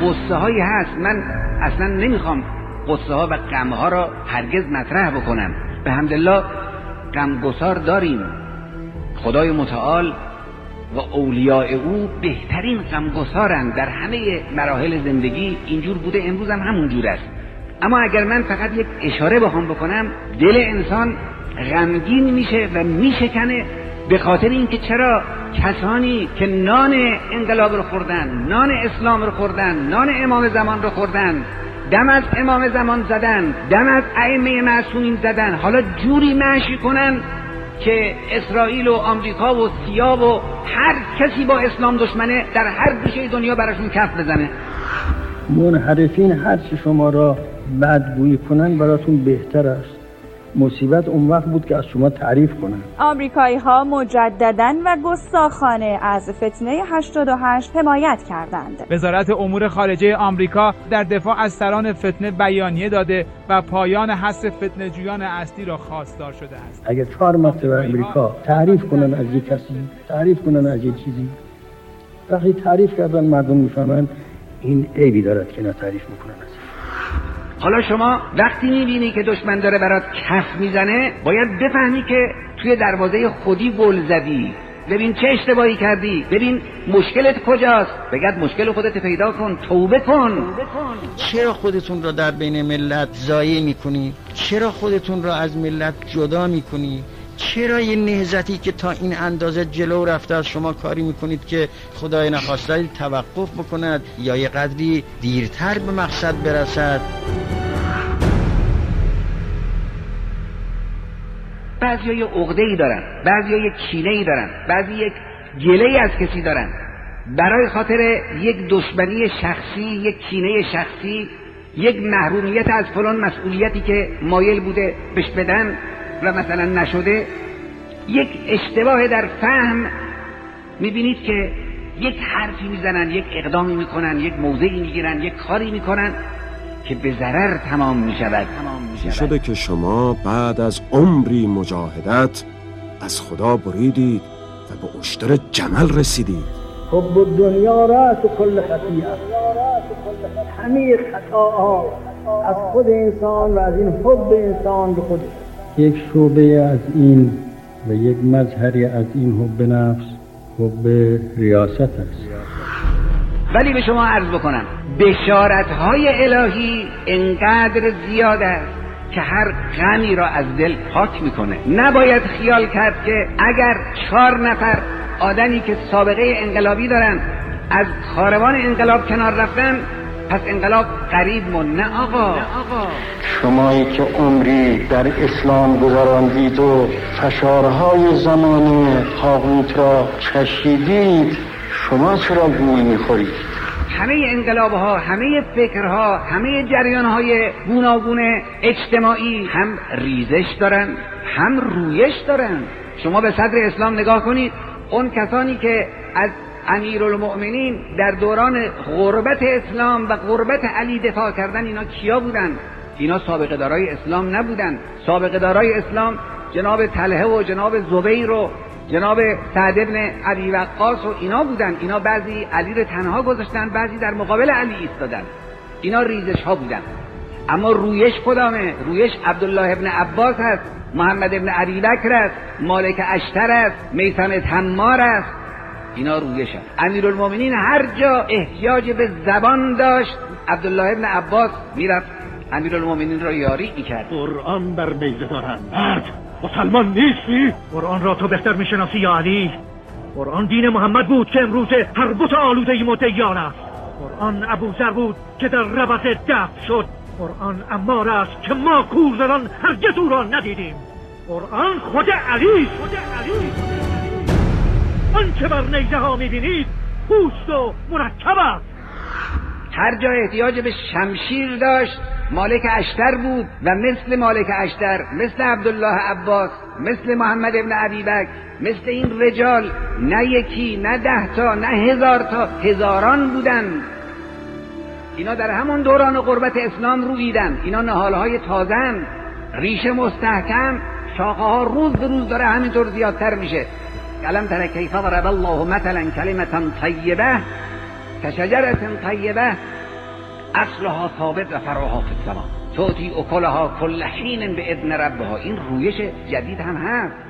قصه هایی هست. من اصلا نمیخوام قصه ها و غم ها را هرگز مطرح بکنم. به حمدالله غمگسار داریم. خدای متعال و اولیاء او بهترین غمگسارند در همه مراحل زندگی. اینجور بوده، امروز هم همون جور است. اما اگر من فقط یک اشاره بخوام بکنم، دل انسان غمگین میشه و میشکنه به خاطر اینکه چرا کسانی که نان انقلاب رو خوردن، نان اسلام رو خوردن، نان امام زمان رو خوردن، دم از امام زمان زدن، دم از ائمه معصومین زدن، حالا جوری معشی کنن که اسرائیل و آمریکا و سیا و هر کسی با اسلام دشمنه در هر گوشه دنیا براشون کف بزنه. منحرفین هر چی شما را بدگویی کنن براتون بهتر است. مصیبت اون وقت بود که از شما تعریف کنن. آمریکایی‌ها مجدداً و گستاخانه از فتنه 88 حمایت کردند. وزارت امور خارجه آمریکا در دفاع از سران فتنه بیانیه داده و پایان حصر فتنه‌جویان اصلی را خواستار شده است. اگر 4 مرتبه امریکا تعریف کنن از یک کسی، تعریف کنن از یک چیزی، وقتی تعریف کردن مردم میفهمن این عیبی دارد که اینا تعریف میکنن. حالا شما وقتی میبینی که دشمن داره برات کف میزنه، باید بفهمی که توی دروازه خودی گل زدی. ببین چه اشتباهی کردی، ببین مشکلت کجاست، بگرد مشکل خودت پیدا کن، توبه کن. چرا خودتون را در بین ملت ضایع میکنی؟ چرا خودتون را از ملت جدا میکنی؟ چرا یه نهضتی که تا این اندازه جلو رفته از شما کاری میکنید که خدای نخواسته توقف بکند یا یه قدری دیرتر به مقصد برسد؟ بعضی یک عقده‌ای دارن، بعضی یک کینه‌ای دارن، بعضی یک گله‌ای از کسی دارن، برای خاطر یک دشمنی شخصی، یک کینه شخصی، یک محرومیت از فلان مسئولیتی که مایل بوده بهش بدن و مثلا نشده، یک اشتباه در فهم، میبینید که یک حرفی میزنن، یک اقدامی میکنن، یک موضعی میگیرن، یک کاری میکنن که به ضرر تمام میشود. شده که شما بعد از عمری مجاهدت از خدا بریدید و به اشتر جمل رسیدید. حب الدنیا رأس کل خطیئه. همه خطاها از خود انسان و از این حب انسان به خودش. یک شعبه از این و یک مظهری از این حب نفس حب ریاست است. ولی به شما عرض بکنم بشارت‌های الهی انقدر زیاد است که هر غمی را از دل پاک میکنه. نباید خیال کرد که اگر 4 نفر آدمی که سابقه انقلابی دارن از کاروان انقلاب کنار رفتن پس انقلاب قریب مون. نه آقا. شمایی که عمری در اسلام گذراندید و فشارهای زمان طاغوت را چشیدید، شما چرا گویی میخورید؟ همه انقلابها، همه فکرها، همه جریانهای گوناگون اجتماعی هم ریزش دارن هم رویش دارن. شما به صدر اسلام نگاه کنید، اون کسانی که از امیرالمؤمنین در دوران غربت اسلام و غربت علی دفاع کردن، اینا کیا بودن؟ اینا سابقه دارای اسلام نبودن. سابقه دارای اسلام جناب طلحه و جناب زبیر و جناب سعد بن ابی وقاص و اینا بودن. اینا بعضی علی رو تنها گذاشتن، بعضی در مقابل علی ایستادن. اینا ریزش ها بودن. اما رویش کدامه؟ رویش عبدالله ابن عباس هست، محمد ابن ابی بکر است، مالک اشتر است، میثم تمار است. اینا رویش هست. امیرالمومنین هر جا احتیاج به زبان داشت، عبدالله ابن عباس میرفت امیرالمومنین را یاری میکرد. قرآن بر بیضه دارن. مرد مسلمان نیستی؟ قرآن را تو بهتر میشناسی یا علی؟ قرآن دین محمد بود که امروز هر بت آلوده مدعیان است. قرآن ابوذر بود که در ربط دفع شد. قرآن عمار است که ما کورزران هرگز او را ندیدیم. قرآن خود علی. آنچه بر نیزه ها میبینید پوست و مرکب است. هر جا احتیاج به شمشیر داشت مالک اشتر بود و مثل مالک اشتر، مثل عبدالله عباس، مثل محمد ابن ابی بکر، مثل این رجال نه یکی نه 10 تا نه 1000 تا، هزاران بودن. اینا در همون دوران غربت اسلام رویدن. اینا نهالهای تازن، ریشه مستحکم، شاخه ها روز به روز داره همینطور زیادتر میشه. الم تر کیف ضرب الله مثلا کلمة طیبه کشجرة طیبه اصلها ثابت و فراها فی السما، توتی اکلها کل حین به اذن ربها. این رویش جدید هم هست.